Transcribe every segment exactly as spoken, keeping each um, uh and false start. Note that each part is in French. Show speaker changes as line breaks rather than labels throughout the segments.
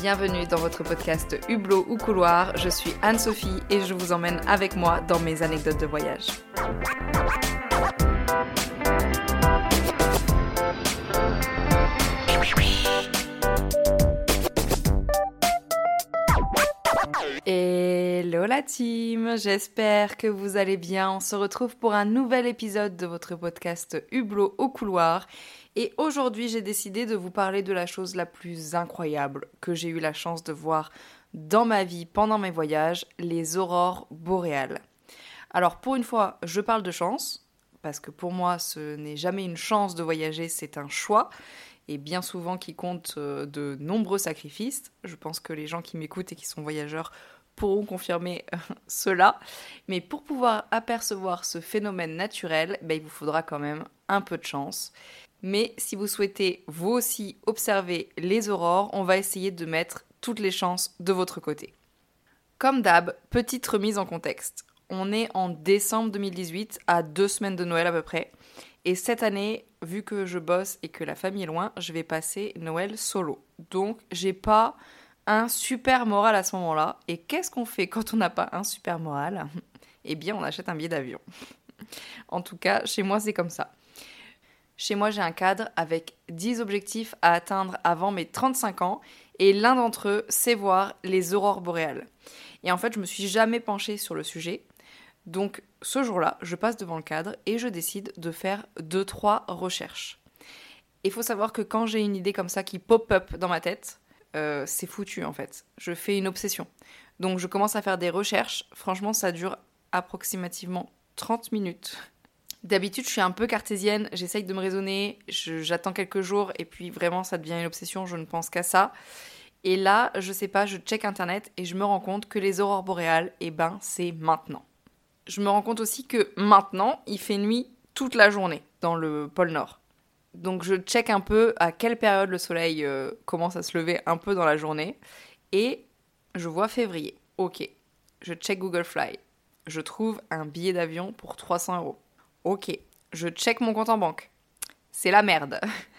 Bienvenue dans votre podcast Hublot ou Couloir, je suis Anne-Sophie et je vous emmène avec moi dans mes anecdotes de voyage. Hello la team, j'espère que vous allez bien. On se retrouve pour un nouvel épisode de votre podcast Hublot au Couloir. Et aujourd'hui, j'ai décidé de vous parler de la chose la plus incroyable que j'ai eu la chance de voir dans ma vie pendant mes voyages, les aurores boréales. Alors pour une fois, je parle de chance, parce que pour moi, ce n'est jamais une chance de voyager, c'est un choix, et bien souvent qui compte de nombreux sacrifices. Je pense que les gens qui m'écoutent et qui sont voyageurs pourront confirmer cela. Mais pour pouvoir apercevoir ce phénomène naturel, ben, il vous faudra quand même un peu de chance. Mais si vous souhaitez vous aussi observer les aurores, on va essayer de mettre toutes les chances de votre côté. Comme d'hab, petite remise en contexte. On est en décembre deux mille dix-huit, à deux semaines de Noël à peu près. Et cette année, vu que je bosse et que la famille est loin, je vais passer Noël solo. Donc, j'ai pas un super moral à ce moment-là. Et qu'est-ce qu'on fait quand on n'a pas un super moral ? Eh bien, on achète un billet d'avion. En tout cas, chez moi, c'est comme ça. Chez moi, j'ai un cadre avec dix objectifs à atteindre avant mes trente-cinq ans. Et l'un d'entre eux, c'est voir les aurores boréales. Et en fait, je me suis jamais penchée sur le sujet. Donc, ce jour-là, je passe devant le cadre et je décide de faire deux trois recherches. Il faut savoir que quand j'ai une idée comme ça qui pop-up dans ma tête, euh, c'est foutu en fait. Je fais une obsession. Donc, je commence à faire des recherches. Franchement, ça dure approximativement trente minutes. D'habitude, je suis un peu cartésienne, j'essaye de me raisonner, je, j'attends quelques jours et puis vraiment, ça devient une obsession, je ne pense qu'à ça. Et là, je sais pas, je check internet et je me rends compte que les aurores boréales, eh ben, c'est maintenant. Je me rends compte aussi que maintenant, il fait nuit toute la journée dans le pôle Nord. Donc je check un peu à quelle période le soleil euh, commence à se lever un peu dans la journée. Et je vois février. Ok, je check Google Fly. Je trouve un billet d'avion pour trois cents euros. Ok, je check mon compte en banque. C'est la merde.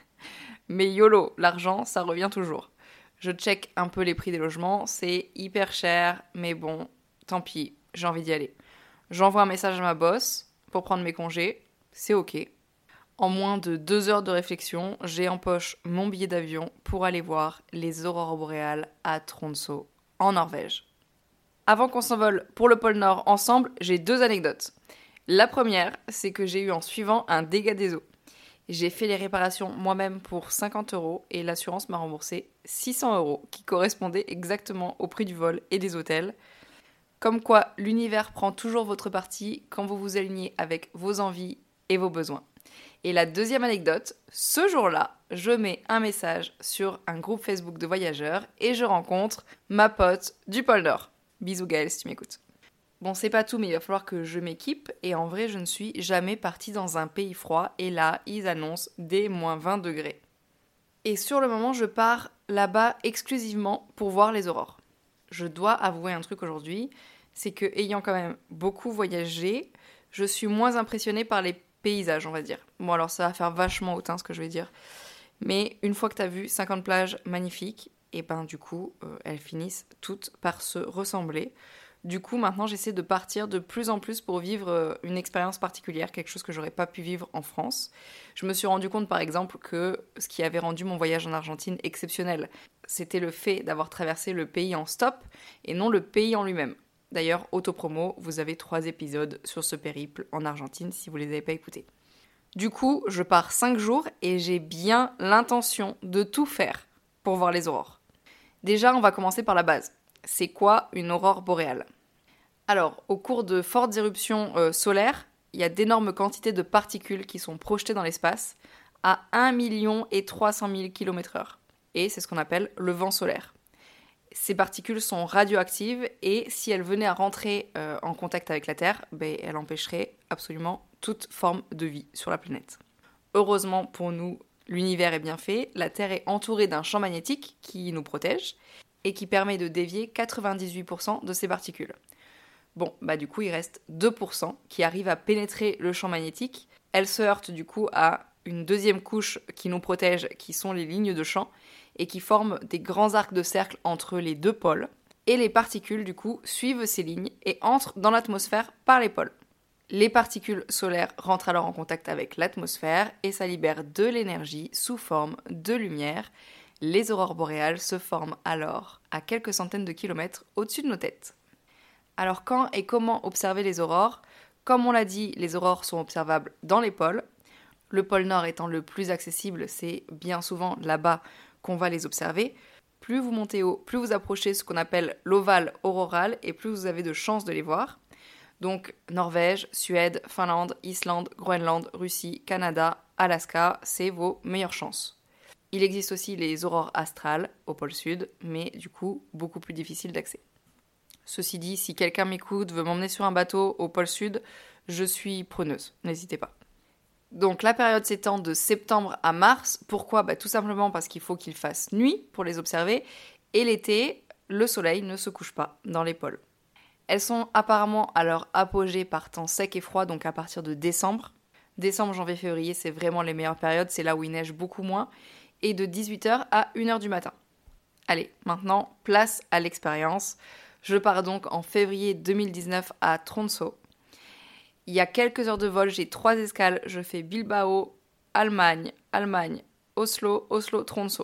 Mais YOLO, l'argent, ça revient toujours. Je check un peu les prix des logements. C'est hyper cher, mais bon, tant pis, j'ai envie d'y aller. J'envoie un message à ma boss pour prendre mes congés, c'est ok. En moins de deux heures de réflexion, j'ai en poche mon billet d'avion pour aller voir les aurores boréales à Tromsø, en Norvège. Avant qu'on s'envole pour le pôle Nord ensemble, j'ai deux anecdotes. La première, c'est que j'ai eu en suivant un dégât des eaux. J'ai fait les réparations moi-même pour cinquante euros et l'assurance m'a remboursé six cents euros, qui correspondaient exactement au prix du vol et des hôtels. Comme quoi, l'univers prend toujours votre parti quand vous vous alignez avec vos envies et vos besoins. Et la deuxième anecdote, ce jour-là, je mets un message sur un groupe Facebook de voyageurs et je rencontre ma pote du pôle Nord. Bisous Gaëlle si tu m'écoutes. Bon, c'est pas tout, mais il va falloir que je m'équipe et en vrai, je ne suis jamais partie dans un pays froid et là, ils annoncent des moins vingt degrés. Et sur le moment, je pars là-bas exclusivement pour voir les aurores. Je dois avouer un truc aujourd'hui, c'est que ayant quand même beaucoup voyagé, je suis moins impressionnée par les paysages, on va dire. Bon, alors ça va faire vachement hautain ce que je vais dire, mais une fois que t'as vu cinquante plages magnifiques, et ben du coup, euh, elles finissent toutes par se ressembler. Du coup, maintenant, j'essaie de partir de plus en plus pour vivre euh, une expérience particulière, quelque chose que j'aurais pas pu vivre en France. Je me suis rendu compte, par exemple, que ce qui avait rendu mon voyage en Argentine exceptionnel, c'était le fait d'avoir traversé le pays en stop et non le pays en lui-même. D'ailleurs, autopromo, vous avez trois épisodes sur ce périple en Argentine si vous les avez pas écoutés. Du coup, je pars cinq jours et j'ai bien l'intention de tout faire pour voir les aurores. Déjà, on va commencer par la base. C'est quoi une aurore boréale ? Alors, au cours de fortes éruptions euh, solaires, il y a d'énormes quantités de particules qui sont projetées dans l'espace à un million trois cent mille kilomètres heure. Et c'est ce qu'on appelle le vent solaire. Ces particules sont radioactives et si elles venaient à rentrer euh, en contact avec la Terre, ben, elles empêcheraient absolument toute forme de vie sur la planète. Heureusement pour nous, l'univers est bien fait. La Terre est entourée d'un champ magnétique qui nous protège et qui permet de dévier quatre-vingt-dix-huit pour cent de ces particules. Bon, bah du coup, il reste deux pour cent qui arrivent à pénétrer le champ magnétique. Elles se heurtent du coup à une deuxième couche qui nous protège, qui sont les lignes de champ, et qui forment des grands arcs de cercle entre les deux pôles. Et les particules, du coup, suivent ces lignes et entrent dans l'atmosphère par les pôles. Les particules solaires rentrent alors en contact avec l'atmosphère et ça libère de l'énergie sous forme de lumière. Les aurores boréales se forment alors à quelques centaines de kilomètres au-dessus de nos têtes. Alors quand et comment observer les aurores ? Comme on l'a dit, les aurores sont observables dans les pôles. Le pôle Nord étant le plus accessible, c'est bien souvent là-bas qu'on va les observer. Plus vous montez haut, plus vous approchez ce qu'on appelle l'ovale auroral et plus vous avez de chances de les voir. Donc Norvège, Suède, Finlande, Islande, Groenland, Russie, Canada, Alaska, c'est vos meilleures chances. Il existe aussi les aurores astrales au pôle Sud, mais du coup beaucoup plus difficiles d'accès. Ceci dit, si quelqu'un m'écoute, veut m'emmener sur un bateau au pôle Sud, je suis preneuse, n'hésitez pas. Donc la période s'étend de septembre à mars. Pourquoi ? Bah, tout simplement parce qu'il faut qu'il fasse nuit pour les observer. Et l'été, le soleil ne se couche pas dans les pôles. Elles sont apparemment à leur apogée par temps sec et froid, donc à partir de décembre. Décembre, janvier, février, c'est vraiment les meilleures périodes, c'est là où il neige beaucoup moins. Et de dix-huit heures à une heure du matin. Allez, maintenant, place à l'expérience. Je pars donc en février deux mille dix-neuf à Tromsø. Il y a quelques heures de vol, j'ai trois escales. Je fais Bilbao, Allemagne, Allemagne, Oslo, Oslo, Tromsø.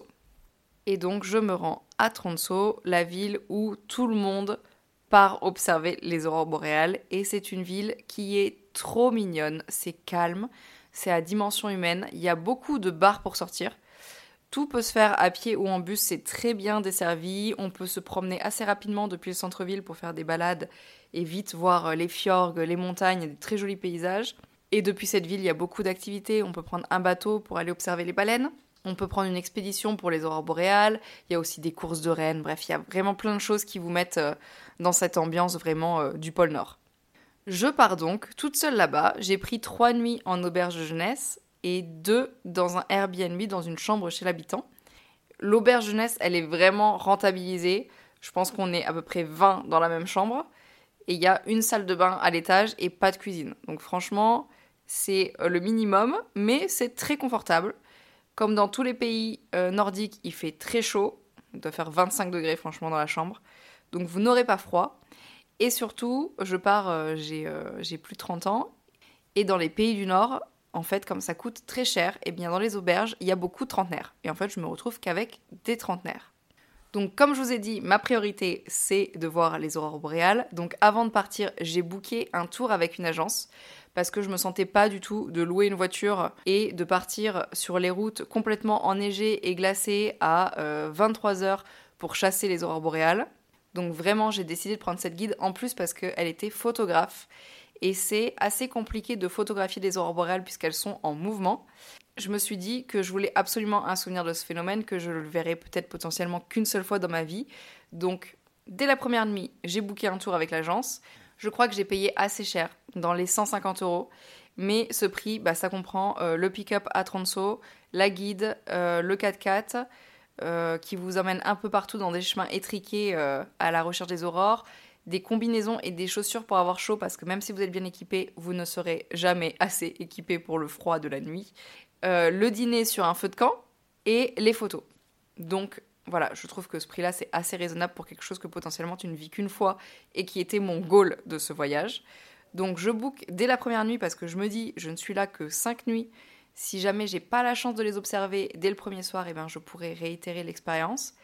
Et donc, je me rends à Tromsø, la ville où tout le monde part observer les aurores boréales. Et c'est une ville qui est trop mignonne. C'est calme, c'est à dimension humaine. Il y a beaucoup de bars pour sortir. Tout peut se faire à pied ou en bus, c'est très bien desservi. On peut se promener assez rapidement depuis le centre-ville pour faire des balades et vite voir les fjords, les montagnes, des très jolis paysages. Et depuis cette ville, il y a beaucoup d'activités. On peut prendre un bateau pour aller observer les baleines. On peut prendre une expédition pour les aurores boréales. Il y a aussi des courses de rennes. Bref, il y a vraiment plein de choses qui vous mettent dans cette ambiance vraiment du pôle Nord. Je pars donc toute seule là-bas. J'ai pris trois nuits en auberge de jeunesse et deux dans un Airbnb dans une chambre chez l'habitant. L'auberge jeunesse, elle est vraiment rentabilisée. Je pense qu'on est à peu près vingt dans la même chambre. Et il y a une salle de bain à l'étage et pas de cuisine. Donc franchement, c'est le minimum, mais c'est très confortable. Comme dans tous les pays euh, nordiques, il fait très chaud. Il doit faire vingt-cinq degrés franchement dans la chambre. Donc vous n'aurez pas froid. Et surtout, je pars, euh, j'ai, euh, j'ai plus de trente ans. Et dans les pays du Nord, en fait, comme ça coûte très cher, et bien dans les auberges, il y a beaucoup de trentenaires. Et en fait, je me retrouve qu'avec des trentenaires. Donc, comme je vous ai dit, ma priorité, c'est de voir les aurores boréales. Donc, avant de partir, j'ai booké un tour avec une agence parce que je me sentais pas du tout de louer une voiture et de partir sur les routes complètement enneigées et glacées à euh, vingt-trois heures pour chasser les aurores boréales. Donc, vraiment, j'ai décidé de prendre cette guide en plus parce qu'elle était photographe. Et c'est assez compliqué de photographier les aurores boréales puisqu'elles sont en mouvement. Je me suis dit que je voulais absolument un souvenir de ce phénomène, que je le verrai peut-être potentiellement qu'une seule fois dans ma vie. Donc, dès la première nuit, j'ai booké un tour avec l'agence. Je crois que j'ai payé assez cher, dans les cent cinquante euros. Mais ce prix, bah, ça comprend euh, le pick-up à Tromsø, la guide, euh, le quatre-quatre, euh, qui vous emmène un peu partout dans des chemins étriqués euh, à la recherche des aurores, des combinaisons et des chaussures pour avoir chaud, parce que même si vous êtes bien équipé, vous ne serez jamais assez équipé pour le froid de la nuit. Euh, le dîner sur un feu de camp et les photos. Donc voilà, je trouve que ce prix-là, c'est assez raisonnable pour quelque chose que potentiellement tu ne vis qu'une fois et qui était mon goal de ce voyage. Donc je book dès la première nuit parce que je me dis, je ne suis là que cinq nuits. Si jamais j'ai pas la chance de les observer dès le premier soir, eh ben, je pourrais réitérer l'expérience.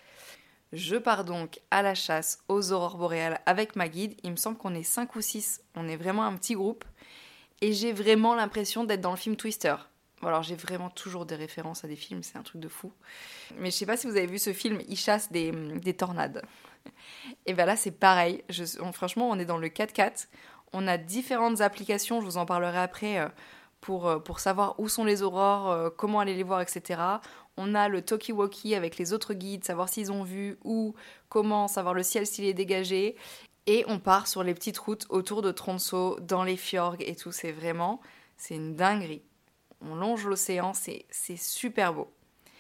Je pars donc à la chasse aux aurores boréales avec ma guide. Il me semble qu'on est cinq ou six. On est vraiment un petit groupe. Et j'ai vraiment l'impression d'être dans le film Twister. Alors j'ai vraiment toujours des références à des films, c'est un truc de fou. Mais je sais pas si vous avez vu ce film, il chasse des, des tornades. Et bien là c'est pareil. Je, on, franchement on est dans le quatre-quatre. On a différentes applications, je vous en parlerai après, euh, pour, pour savoir où sont les aurores, euh, comment aller les voir, et cetera. On a le talkie-walkie avec les autres guides, savoir s'ils ont vu, où, comment, savoir le ciel s'il est dégagé. Et on part sur les petites routes autour de Tromsø, dans les fjords et tout. C'est vraiment, c'est une dinguerie. On longe l'océan, c'est, c'est super beau.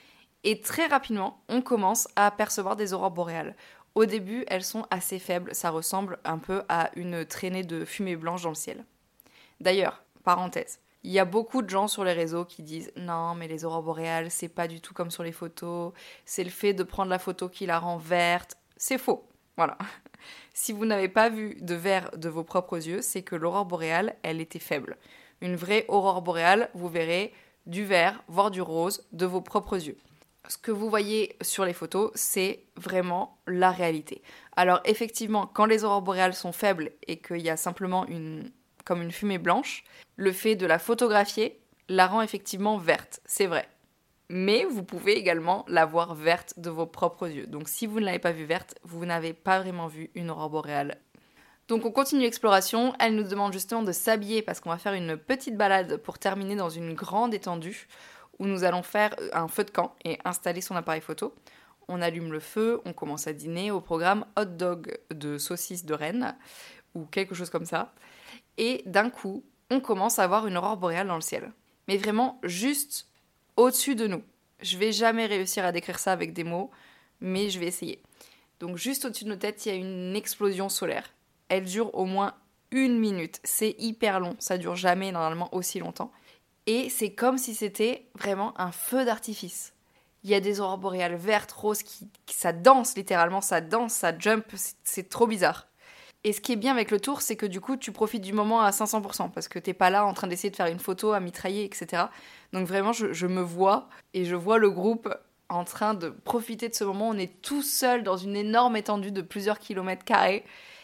Et très rapidement, on commence à apercevoir des aurores boréales. Au début, elles sont assez faibles, ça ressemble un peu à une traînée de fumée blanche dans le ciel. D'ailleurs, parenthèse, Il y a beaucoup de gens sur les réseaux qui disent « Non, mais les aurores boréales, c'est pas du tout comme sur les photos. C'est le fait de prendre la photo qui la rend verte. » C'est faux. Voilà. Si vous n'avez pas vu de vert de vos propres yeux, c'est que l'aurore boréale, elle était faible. Une vraie aurore boréale, vous verrez du vert, voire du rose, de vos propres yeux. Ce que vous voyez sur les photos, c'est vraiment la réalité. Alors effectivement, quand les aurores boréales sont faibles et qu'il y a simplement une, comme une fumée blanche, le fait de la photographier la rend effectivement verte, c'est vrai. Mais vous pouvez également la voir verte de vos propres yeux. Donc si vous ne l'avez pas vue verte, vous n'avez pas vraiment vu une aurore boréale. Donc on continue l'exploration, elle nous demande justement de s'habiller parce qu'on va faire une petite balade pour terminer dans une grande étendue où nous allons faire un feu de camp et installer son appareil photo. On allume le feu, on commence à dîner, au programme hot dog de saucisse de Rennes ou quelque chose comme ça. Et d'un coup, on commence à voir une aurore boréale dans le ciel. Mais vraiment juste au-dessus de nous. Je vais jamais réussir à décrire ça avec des mots, mais je vais essayer. Donc juste au-dessus de nos têtes, il y a une explosion solaire. Elle dure au moins une minute. C'est hyper long, ça dure jamais normalement aussi longtemps. Et c'est comme si c'était vraiment un feu d'artifice. Il y a des aurores boréales vertes, roses, qui, qui ça danse littéralement, ça danse, ça jump, c'est, c'est trop bizarre. Et ce qui est bien avec le tour, c'est que du coup, tu profites du moment à cinq cents pour cent, parce que t'es pas là en train d'essayer de faire une photo à mitrailler, et cetera. Donc vraiment, je, je me vois, et je vois le groupe en train de profiter de ce moment. On est tout seul dans une énorme étendue de plusieurs kilomètres carrés,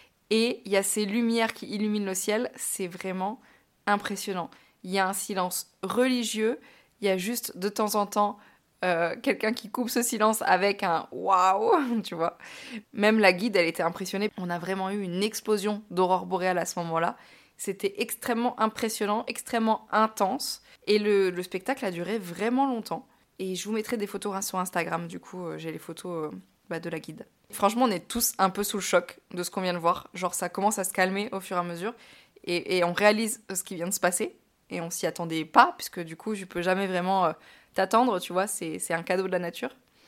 et il y a ces lumières qui illuminent le ciel, c'est vraiment impressionnant. Il y a un silence religieux, il y a juste de temps en temps euh, quelqu'un qui coupe ce silence avec un waouh, tu vois. Même la guide, elle était impressionnée. On a vraiment eu une explosion d'aurore boréale à ce moment-là. C'était extrêmement impressionnant, extrêmement intense. Et le, le spectacle a duré vraiment longtemps. Et je vous mettrai des photos sur Instagram, du coup, euh, j'ai les photos euh, bah, de la guide. Franchement, on est tous un peu sous le choc de ce qu'on vient de voir. Genre, ça commence à se calmer au fur et à mesure. Et, et on réalise ce qui vient de se passer. Et on s'y attendait pas, puisque du coup, je peux jamais vraiment euh, t'attendre, tu vois, c'est, c'est un cadeau de la nature.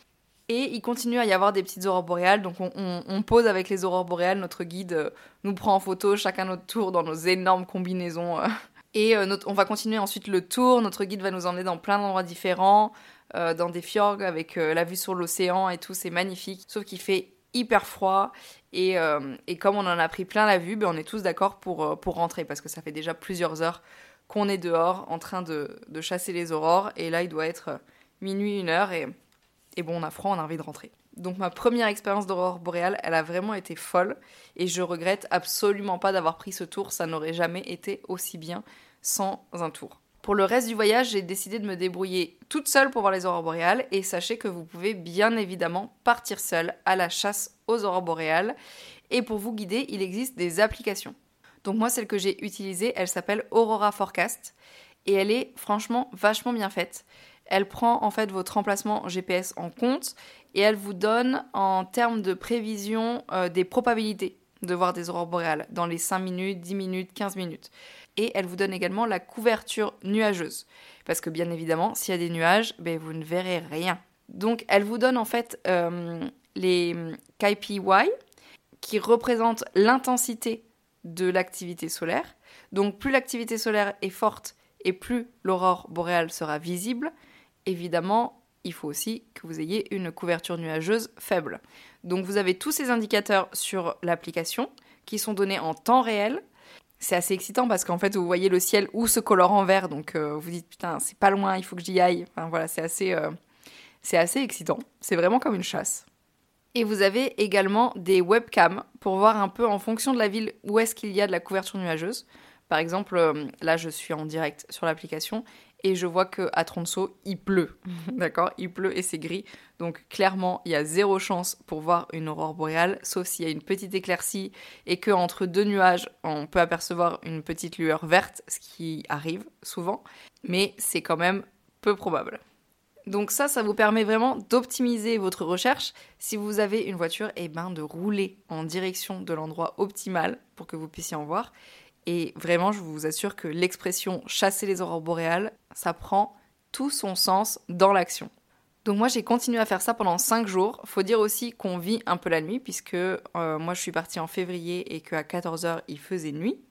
Et il continue à y avoir des petites aurores boréales, donc on, on, on pose avec les aurores boréales, notre guide euh, nous prend en photo, chacun notre tour, dans nos énormes combinaisons. Euh. Et euh, notre, on va continuer ensuite le tour, notre guide va nous emmener dans plein d'endroits différents, euh, dans des fjords avec euh, la vue sur l'océan et tout, c'est magnifique. Sauf qu'il fait hyper froid, et, euh, et comme on en a pris plein la vue, ben on est tous d'accord pour, euh, pour rentrer, parce que ça fait déjà plusieurs heures qu'on est dehors en train de, de chasser les aurores, et là il doit être minuit, une heure, et, et bon on a froid, on a envie de rentrer. Donc ma première expérience d'aurore boréale, elle a vraiment été folle, et je regrette absolument pas d'avoir pris ce tour, ça n'aurait jamais été aussi bien sans un tour. Pour le reste du voyage, j'ai décidé de me débrouiller toute seule pour voir les aurores boréales, et sachez que vous pouvez bien évidemment partir seule à la chasse aux aurores boréales, et pour vous guider, il existe des applications. Donc moi, celle que j'ai utilisée, elle s'appelle Aurora Forecast, et elle est franchement vachement bien faite. Elle prend en fait votre emplacement G P S en compte, et elle vous donne en termes de prévision euh, des probabilités de voir des aurores boréales dans les cinq minutes, dix minutes, quinze minutes. Et elle vous donne également la couverture nuageuse. Parce que bien évidemment, s'il y a des nuages, ben, vous ne verrez rien. Donc elle vous donne en fait euh, les K P Y qui représentent l'intensité de l'activité solaire. Donc plus l'activité solaire est forte et plus l'aurore boréale sera visible. Évidemment, il faut aussi que vous ayez une couverture nuageuse faible. Donc vous avez tous ces indicateurs sur l'application qui sont donnés en temps réel. C'est assez excitant parce qu'en fait vous voyez le ciel où se colore en vert, donc euh, vous dites putain c'est pas loin, il faut que j'y aille. Enfin voilà, c'est assez, euh, c'est assez excitant. C'est vraiment comme une chasse. Et vous avez également des webcams pour voir un peu en fonction de la ville où est-ce qu'il y a de la couverture nuageuse. Par exemple, euh, là je suis en direct sur l'application et je vois qu'à Tromsø, il pleut. D'accord ? Il pleut et c'est gris. Donc clairement, il y a zéro chance pour voir une aurore boréale, sauf s'il y a une petite éclaircie et qu'entre deux nuages, on peut apercevoir une petite lueur verte, ce qui arrive souvent. Mais c'est quand même peu probable. Donc ça, ça vous permet vraiment d'optimiser votre recherche. Si vous avez une voiture, eh ben de rouler en direction de l'endroit optimal pour que vous puissiez en voir. Et vraiment, je vous assure que l'expression « chasser les aurores boréales », ça prend tout son sens dans l'action. Donc moi, j'ai continué à faire ça pendant cinq jours. Faut dire aussi qu'on vit un peu la nuit, puisque euh, moi, je suis partie en février et qu'à quatorze heures, il faisait nuit.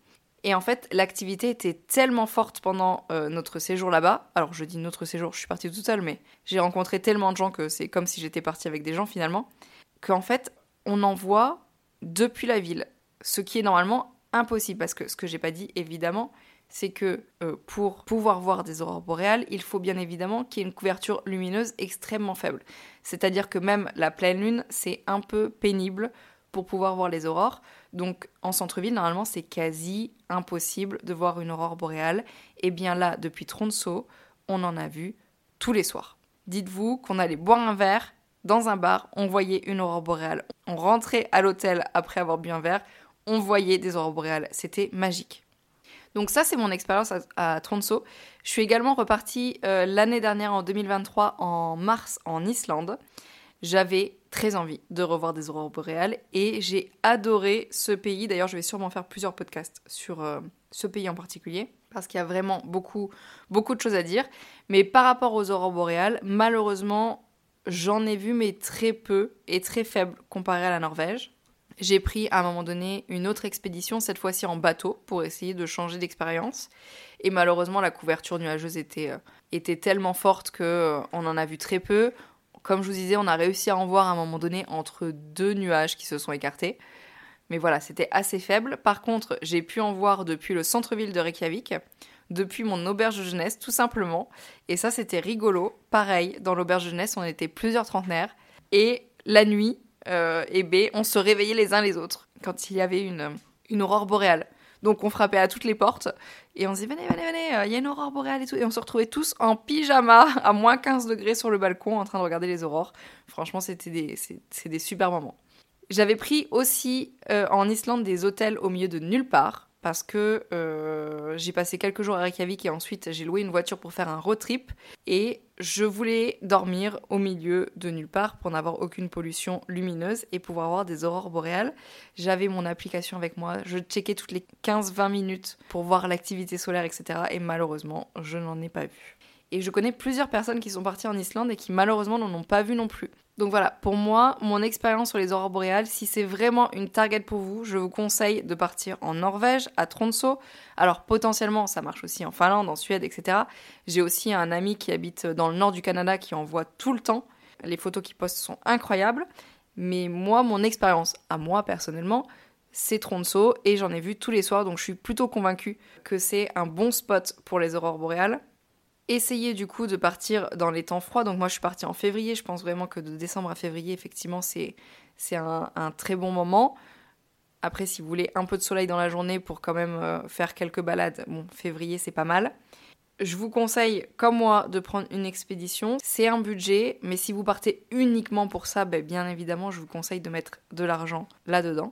Et en fait, l'activité était tellement forte pendant euh, notre séjour là-bas. Alors, je dis notre séjour, je suis partie toute seule, mais j'ai rencontré tellement de gens que c'est comme si j'étais partie avec des gens finalement, qu'en fait, on en voit depuis la ville. Ce qui est normalement impossible, parce que ce que j'ai pas dit, évidemment, c'est que euh, pour pouvoir voir des aurores boréales, il faut bien évidemment qu'il y ait une couverture lumineuse extrêmement faible. C'est-à-dire que même la pleine lune, c'est un peu pénible pour pouvoir voir les aurores. Donc en centre-ville, normalement, c'est quasi impossible de voir une aurore boréale. Et bien là, depuis Tromsø, on en a vu tous les soirs. Dites-vous qu'on allait boire un verre dans un bar, on voyait une aurore boréale. On rentrait à l'hôtel après avoir bu un verre, on voyait des aurores boréales. C'était magique. Donc ça, c'est mon expérience à, à Tromsø. Je suis également repartie euh, l'année dernière, en deux mille vingt-trois, en mars, en Islande. J'avais très envie de revoir des aurores boréales et j'ai adoré ce pays. D'ailleurs, je vais sûrement faire plusieurs podcasts sur euh, ce pays en particulier parce qu'il y a vraiment beaucoup, beaucoup de choses à dire. Mais par rapport aux aurores boréales, malheureusement, j'en ai vu mais très peu et très faible comparé à la Norvège. J'ai pris à un moment donné une autre expédition, cette fois-ci en bateau, pour essayer de changer d'expérience. Et malheureusement, la couverture nuageuse était, euh, était tellement forte qu'on euh, en a vu très peu. Comme je vous disais, on a réussi à en voir à un moment donné entre deux nuages qui se sont écartés. Mais voilà, c'était assez faible. Par contre, j'ai pu en voir depuis le centre-ville de Reykjavik, depuis mon auberge de jeunesse, tout simplement. Et ça, c'était rigolo. Pareil, dans l'auberge de jeunesse, on était plusieurs trentenaires. Et la nuit, Euh, et B, on se réveillait les uns les autres quand il y avait une, une aurore boréale. Donc on frappait à toutes les portes et on se disait venez, venez, venez, il euh, y a une aurore boréale et tout. Et on se retrouvait tous en pyjama à moins quinze degrés sur le balcon en train de regarder les aurores. Franchement, c'était des, c'est, c'est des super moments. J'avais pris aussi euh, en Islande des hôtels au milieu de nulle part parce que euh, j'ai passé quelques jours à Reykjavik et ensuite j'ai loué une voiture pour faire un road trip et je voulais dormir au milieu de nulle part pour n'avoir aucune pollution lumineuse et pouvoir voir des aurores boréales. J'avais mon application avec moi, je checkais toutes les quinze vingt minutes pour voir l'activité solaire, et cetera. Et malheureusement, je n'en ai pas vu. Et je connais plusieurs personnes qui sont parties en Islande et qui malheureusement n'en ont pas vu non plus. Donc voilà, pour moi, mon expérience sur les aurores boréales, si c'est vraiment une target pour vous, je vous conseille de partir en Norvège, à Tromsø. Alors potentiellement, ça marche aussi en Finlande, en Suède, et cetera. J'ai aussi un ami qui habite dans le nord du Canada qui en voit tout le temps. Les photos qu'il poste sont incroyables. Mais moi, mon expérience, à moi personnellement, c'est Tromsø et j'en ai vu tous les soirs. Donc je suis plutôt convaincue que c'est un bon spot pour les aurores boréales. Essayez du coup de partir dans les temps froids. Donc moi je suis partie en février, je pense vraiment que de décembre à février, effectivement, c'est, c'est un, un très bon moment. Après, si vous voulez un peu de soleil dans la journée pour quand même euh, faire quelques balades, bon, février c'est pas mal. Je vous conseille, comme moi, de prendre une expédition. C'est un budget, mais si vous partez uniquement pour ça, ben, bien évidemment, je vous conseille de mettre de l'argent là-dedans.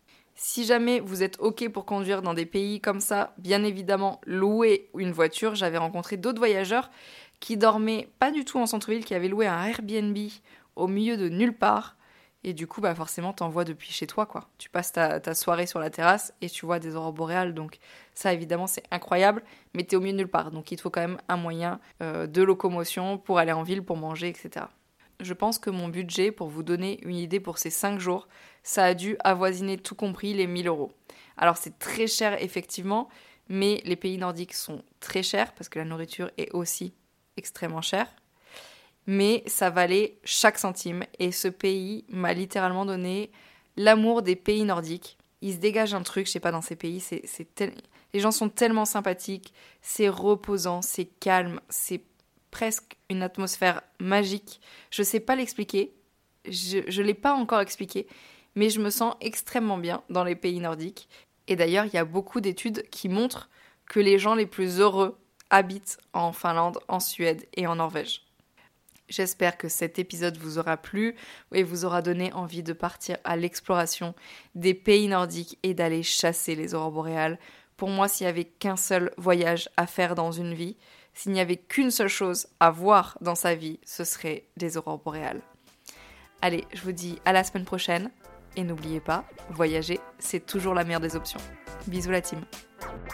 Si jamais vous êtes OK pour conduire dans des pays comme ça, bien évidemment, louez une voiture. J'avais rencontré d'autres voyageurs qui dormaient pas du tout en centre-ville, qui avaient loué un Airbnb au milieu de nulle part. Et du coup, bah forcément, t'envoies depuis chez toi, quoi. Tu passes ta, ta soirée sur la terrasse et tu vois des aurores boréales. Donc ça, évidemment, c'est incroyable. Mais t'es au milieu de nulle part. Donc il te faut quand même un moyen euh, de locomotion pour aller en ville, pour manger, et cetera. Je pense que mon budget, pour vous donner une idée pour ces cinq jours, ça a dû avoisiner tout compris les mille euros. Alors c'est très cher effectivement, mais les pays nordiques sont très chers parce que la nourriture est aussi extrêmement chère. Mais ça valait chaque centime et ce pays m'a littéralement donné l'amour des pays nordiques. Il se dégage un truc, je sais pas, dans ces pays, c'est, c'est tel... les gens sont tellement sympathiques, c'est reposant, c'est calme, c'est presque une atmosphère magique. Je sais pas l'expliquer, je, je l'ai pas encore expliqué, mais je me sens extrêmement bien dans les pays nordiques. Et d'ailleurs, il y a beaucoup d'études qui montrent que les gens les plus heureux habitent en Finlande, en Suède et en Norvège. J'espère que cet épisode vous aura plu et vous aura donné envie de partir à l'exploration des pays nordiques et d'aller chasser les aurores boréales. Pour moi, s'il n'y avait qu'un seul voyage à faire dans une vie, s'il n'y avait qu'une seule chose à voir dans sa vie, ce serait les aurores boréales. Allez, je vous dis à la semaine prochaine et n'oubliez pas, voyager, c'est toujours la meilleure des options. Bisous la team.